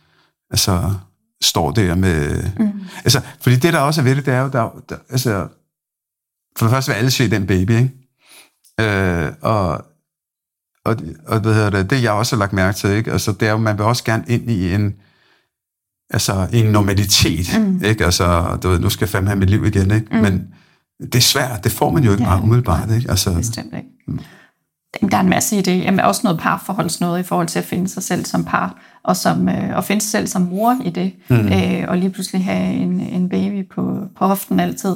står der med... Altså, fordi det, der også er ved det, er jo... Altså, for det første vil alle se den baby, ikke? Og hvad hedder det jeg også har lagt mærke til, ikke? Altså, det er jo, man vil også gerne ind i en normalitet, ikke? Altså, du ved, nu skal jeg fandme have mit liv igen, ikke? Men det er svært, det får man jo ikke meget umiddelbart, ikke? Altså, bestemt ikke. Der er en masse i det. Jamen, også noget parforholdsnoget i forhold til at finde sig selv som par, og at finde sig selv som mor i det, og lige pludselig have en baby på hoften altid.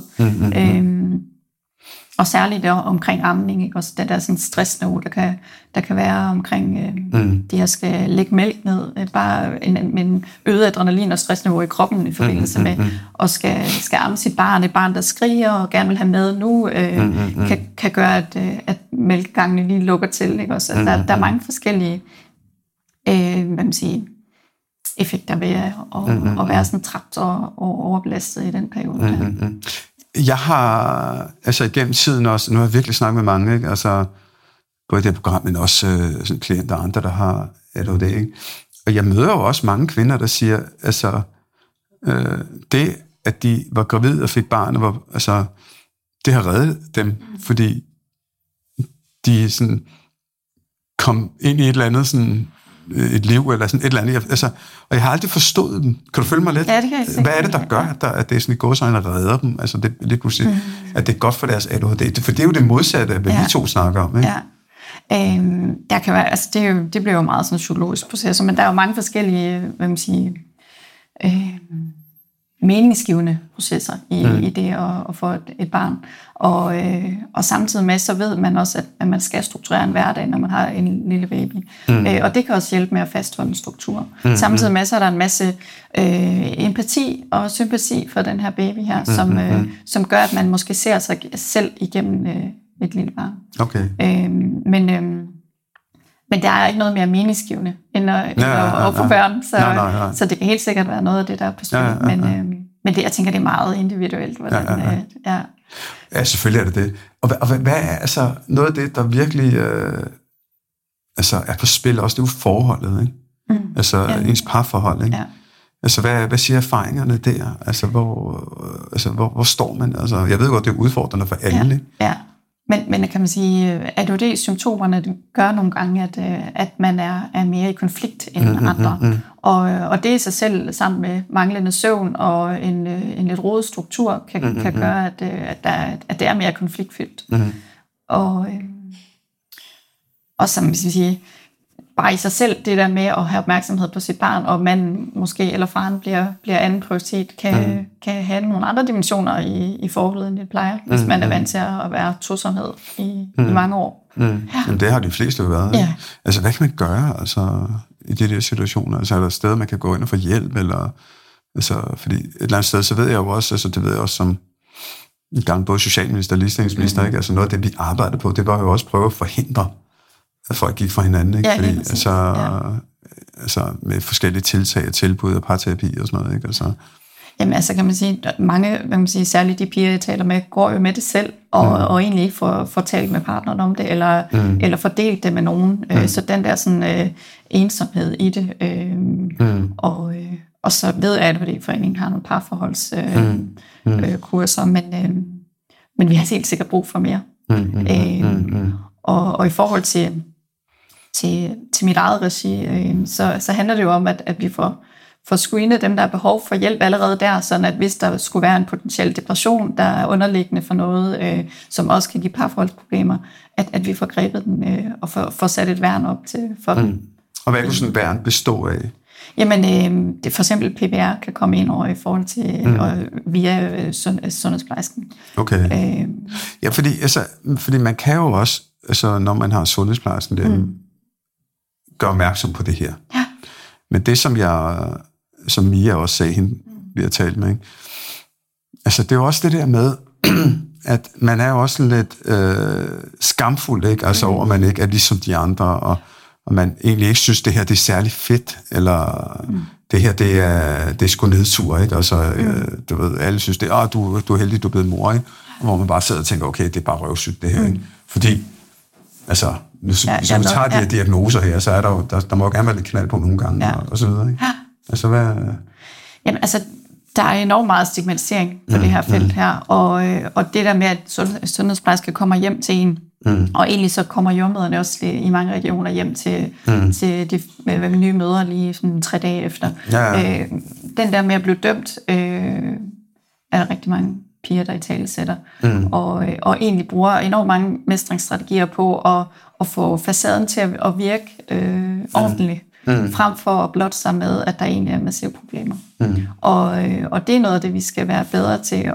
Og særligt omkring amning, ikke? Også det der sådan stressniveau, der kan være omkring, de her skal lægge mælk ned, bare en øget adrenalin og stressniveau i kroppen i forbindelse med, og skal amme sit barn, et barn, der skriger og gerne vil have med nu, kan gøre, at mælkegangene lige lukker til. Ikke? Også, der er mange forskellige effekter ved at være sådan træt og overbelastet i den periode. Jeg har, igennem tiden også, nu har jeg virkelig snakket med mange, ikke? Altså, både i det her program, men også sådan klienter og andre, der har ADHD, ikke? Og jeg møder jo også mange kvinder, der siger, det, at de var gravide og fik barn, det har reddet dem, fordi de sådan kom ind i et eller andet sådan et liv, eller sådan et eller andet. Og jeg har aldrig forstået dem. Kan du følge mig lidt? Ja, det kan jeg sikkert. Hvad er det, der gør, at det er sådan i gåseøjne, der redder dem? Altså, det er lige pludselig, at det er godt for deres ADHD. For det er jo det modsatte, hvad vi to snakker om, ikke? Ja. Der kan være, det bliver jo meget sådan en psykologisk proces, men der er jo mange forskellige, meningsgivende processer i det at få et barn. Og samtidig med, så ved man også, at man skal strukturere en hverdag, når man har en lille baby. Og det kan også hjælpe med at fastholde en struktur. Samtidig med, så er der en masse empati og sympati for den her baby her, som gør, at man måske ser sig selv igennem et lille barn. Okay. Men der er ikke noget mere meningsgivende end at få børn, så det kan helt sikkert være noget af det, der er på spil. Men det, jeg tænker, det er meget individuelt. Ja, selvfølgelig er det. Og hvad er altså noget af det, der virkelig er på spil også, det er jo forholdet, ikke? Ens parforhold, ikke? Ja. Altså, hvad siger erfaringerne der? Altså, hvor står man? Altså, jeg ved godt, det er udfordrende for alle, ikke? Ja. Men kan man sige, ADHD-symptomerne gør nogle gange, at man er mere i konflikt end andre. Og det i sig selv, sammen med manglende søvn og en lidt rodet struktur, kan gøre, at det er mere konfliktfyldt. Og som vi siger, bare i sig selv, det der med at have opmærksomhed på sit barn, og manden måske, eller faren bliver anden prioritet, kan have nogle andre dimensioner i forholdet, end det plejer, hvis man er vant til at være tosomhed i mange år. Jamen, det har de fleste jo været. Ja. Altså, hvad kan man gøre i de der situationer? Altså, er der steder, man kan gå ind og få hjælp? Eller, fordi et eller andet sted, så ved jeg jo også, det ved jeg også som en gang både socialminister og ligestillingsminister, ikke? Altså, noget af det, vi arbejdede på, det var jo også at prøve at forhindre, at folk gik fra hinanden, ikke? Ja, fordi, med forskellige tiltag og tilbud og parterapi og sådan noget, ikke? Jamen altså kan man sige, mange, særligt de piger, jeg taler med, går jo med det selv, og egentlig ikke får talt med partneren om det, eller fordelt det med nogen. Så den der sådan ensomhed i det. Og så ved jeg, at foreningen har nogle parforholdskurser, men vi har helt sikkert brug for mere. Og i forhold til mit eget regi, så handler det jo om, at vi får screenet dem, der har behov for hjælp allerede der, sådan at hvis der skulle være en potentiel depression, der er underliggende for noget, som også kan give parforholdsproblemer, at vi får grebet den og får sat et værn op for dem. Og hvad kunne sådan et værn bestå af? Jamen, det for eksempel PPR kan komme ind over i forhold til via sundhedsplejersken. Okay. Ja, fordi man kan jo også, når man har sundhedsplejersken, gøre opmærksom på det her. Ja. Men det, som Mia også sagde, hende, vi har talt med, ikke? Altså, det er jo også det der med, at man er jo også lidt skamfuld, ikke? Altså, over man ikke er ligesom de andre, og man egentlig ikke synes, det her det er særlig fedt, eller det her, det er sgu nedtur, ikke? Altså, du ved, alle synes det, du er heldig, du er blevet mor, ikke? Hvor man bare sidder og tænker, okay, det er bare røvsygt, det her, ikke? Fordi, altså, hvis vi tager de her diagnoser her, så er der må jo gerne være lidt knald på nogle gange, og så videre, ikke? Ja. Altså, hvad... Jamen, altså, der er enormt meget stigmatisering på det her felt her, og det der med, at sundhedsplejersker kommer hjem til en, og egentlig så kommer jordmøderne også i mange regioner hjem til de nye mødre lige sådan 3 dage efter. Ja. Den der med at blive dømt, er der rigtig mange piger, der i tale sætter, og egentlig bruger enormt mange mestringsstrategier på at få facaden til at virke ordentligt, frem for at blotte sig med, at der egentlig er massive problemer. Og det er noget af det, vi skal være bedre til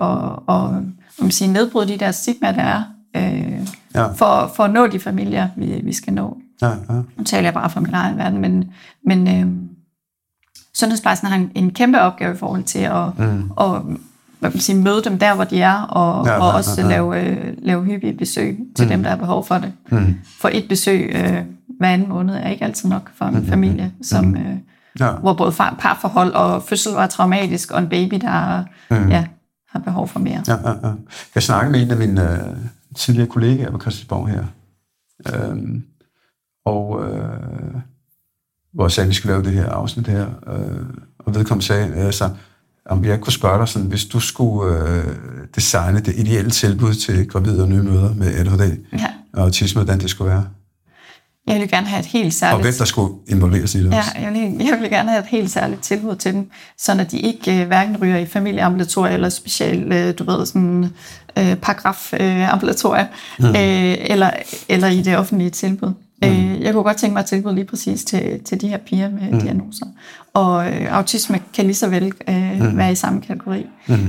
at nedbryde de der stigma, der er, for at nå de familier, vi skal nå. Nu taler jeg bare fra min egen verden, men sundhedsplejersken har en kæmpe opgave i forhold til at møde dem der, hvor de er, og også lave hyppige besøg til dem, der har behov for det. For et besøg hver anden måned er ikke altid nok for en familie, hvor både parforhold og fødsel var traumatisk, og en baby, der har behov for mere. Jeg snakkede med en af mine tidligere kollegaer på Christiansborg her, hvor jeg sagde, at vi skulle lave det her afsnit her, og vedkommende sagde, om jeg kunne spørge dig sådan, hvis du skulle designe det ideelle tilbud til gravide og nye mødre med ADHD og autisme, hvordan det skulle være? Jeg vil gerne have et helt særligt... Og hvem der skulle involveres i det også? Ja, jeg vil gerne have et helt særligt tilbud til dem, sådan at de ikke hverken ryger i familieambulatorier eller specielt, paragrafambulatorier, eller i det offentlige tilbud. Jeg kunne godt tænke mig at tilbyde lige præcis til de her piger med diagnoser. Og autisme kan lige så vel være i samme kategori.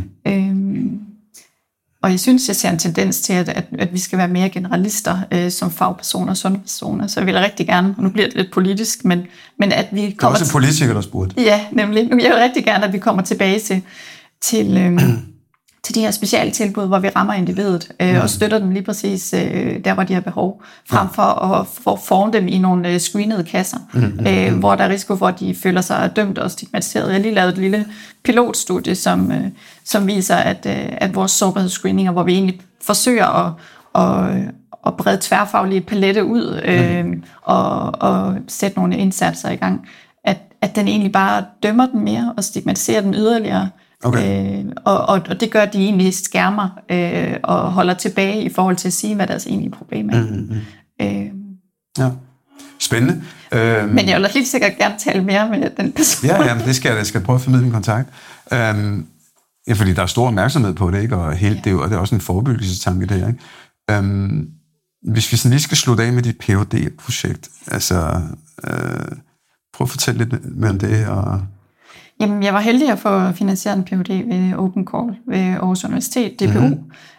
Og jeg synes, jeg ser en tendens til, at vi skal være mere generalister som fagpersoner og sundhedspersoner. Så jeg vil rigtig gerne, og nu bliver det lidt politisk, men at vi kommer... Det er også en politiker, der spurgte. Ja, nemlig. Nu vil jeg rigtig gerne, at vi kommer tilbage til de her specialtilbud, hvor vi rammer individet og støtter dem lige præcis der, hvor de har behov, frem for at forme dem i nogle screenede kasser, hvor der er risiko for, at de føler sig dømt og stigmatiseret. Jeg har lige lavet et lille pilotstudie, som viser, at vores sårbarhedsscreeninger, hvor vi egentlig forsøger at brede tværfaglige palette ud og sætte nogle indsatser i gang, at den egentlig bare dømmer dem mere og stigmatiserer dem yderligere. Okay. Og det gør, at de egentlig skærmer og holder tilbage i forhold til at sige, hvad deres egentlige problem er. Ja. Spændende. Men jeg vil helt sikkert gerne tale mere med den person. Ja, men det skal jeg skal prøve at formidle en kontakt. Ja, fordi der er stor opmærksomhed på det, ikke? Og det er også en forebyggelsestanke, det her, ikke? Hvis vi sådan lige skal slutte af med dit PhD-projekt, altså prøv at fortælle lidt mere om det. Jamen, jeg var heldig at få finansieret en Ph.D. ved Open Call ved Aarhus Universitet, DPU,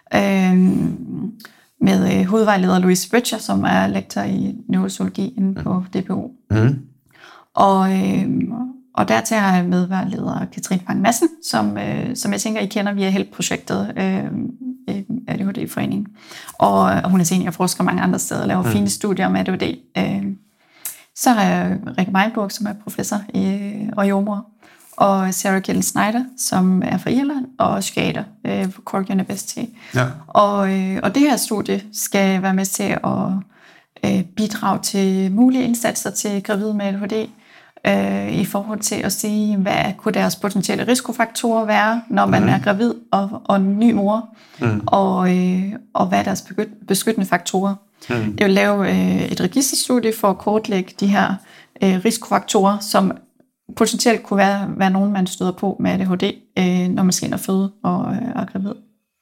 med hovedvejleder Louise Bøtcher, som er lektor i neurologi inde på DPU. Og dertil har jeg medvejleder Katrine Bang Madsen, som jeg tænker, I kender via HELP-projektet, ADHD-foreningen. Og hun er seniorforsker mange andre steder og laver fine studier om ADHD. Så har jeg Rikke Meinburg, som er professor og jordmor, og Sarah Kjell Snyder, som er fra Irland, og psykiater på Cork University. Ja. Og det her studie skal være med til at bidrage til mulige indsatser til gravide med ADHD, i forhold til at sige, hvad kunne deres potentielle risikofaktorer være, når man er gravid og en ny mor, og hvad er deres beskyttende faktorer. Jeg vil lave et registerstudie for at kortlægge de her risikofaktorer, som potentielt kunne være nogen, man støder på med ADHD, når man skal ind og føde og er gravid.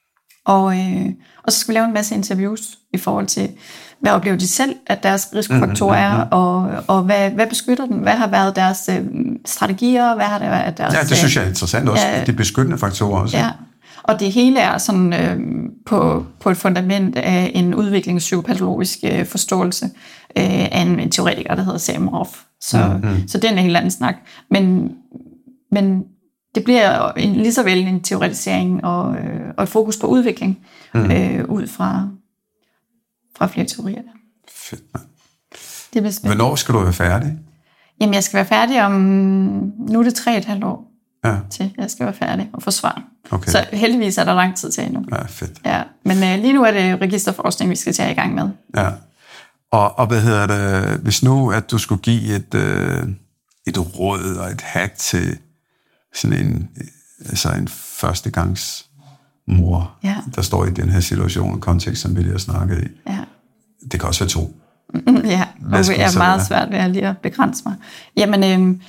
Og så skal vi lave en masse interviews i forhold til, hvad oplever de selv, at deres risikofaktorer er, og hvad beskytter dem, hvad har været deres strategier, hvad har det været deres... Ja, det synes jeg er interessant også, de beskyttende faktorer også. Ja, og det hele er sådan på et fundament af en udviklingspsykopatologisk forståelse af en teoretiker, der hedder Samroff. Så det er en helt anden snak. Men det bliver lige så vel en teoretisering og et fokus på udvikling ud fra flere teorier. Fedt, man. Hvornår skal du være færdig? Jamen, jeg skal være færdig om... Nu er det 3,5 år til, jeg skal være færdig og få svar. Okay. Så heldigvis er der lang tid til endnu. Ja, fedt. Ja, men lige nu er det registerforskning, vi skal tage i gang med. Ja. Og hvad hedder det, hvis nu, at du skulle give et råd og et hack til sådan en førstegangs mor, der står i den her situation og kontekst, som vi lige har snakket i. Ja. Det kan også være 2. Ja, og det er meget svært ved at lige at begrænse mig. Jamen,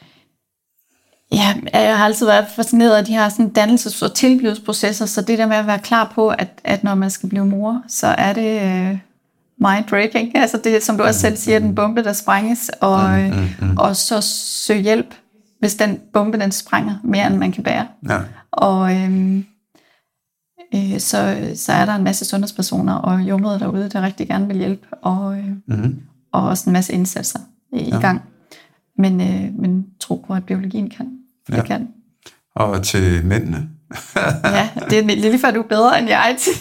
jeg har altid været fascineret af de her sådan dannelses- og tilblivelsesprocesser, så det der med at være klar på, at når man skal blive mor, så er det mind-breaking. Altså det, som du også selv siger, den bombe, der sprænges, og så søge hjælp, hvis den bombe, den sprænger mere, end man kan bære. Ja. Og så er der en masse sundhedspersoner og jordemødre derude, der rigtig gerne vil hjælpe, og også en masse indsatser i gang. Men tro på, at biologien kan. Det kan. Og til mændene. Ja, det er lige før, du er bedre end jeg til.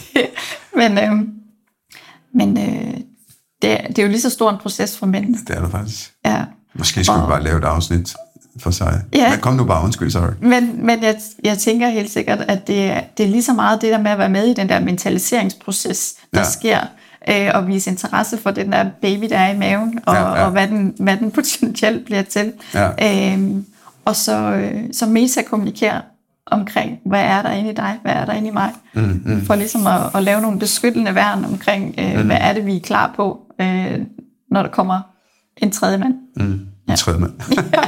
Men det er jo lige så stor en proces for mændene. Det er der faktisk. Ja. Måske skulle vi bare lave et afsnit for sig. Ja. Men kom nu bare, undskyld, sorry. Men jeg tænker helt sikkert, at det er lige så meget det der med at være med i den der mentaliseringsproces, der sker, og vise interesse for den der baby, der er i maven, og hvad den potentielt bliver til. Ja. Og så metakommunikere omkring, hvad er der inde i dig, hvad er der inde i mig, for ligesom at lave nogle beskyttende værn omkring, hvad er det, vi er klar på, når der kommer en tredje mand. En tredje mand.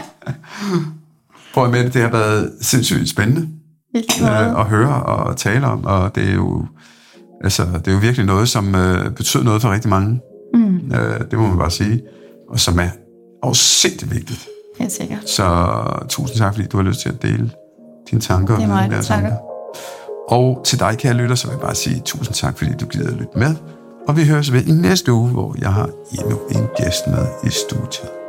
Prøv med det har været sindssygt spændende at høre og tale om, og det er jo virkelig noget, som betyder noget for rigtig mange. Det må man bare sige. Og som er afsindigt vigtigt. Helt sikkert. Så tusind tak, fordi du har lyst til at dele dine tanker. Det er mig, der takker. Og til dig, kære lytter, så vil jeg bare sige tusind tak, fordi du gider at lytte med. Og vi høres ved i næste uge, hvor jeg har endnu en gæst med i studiet.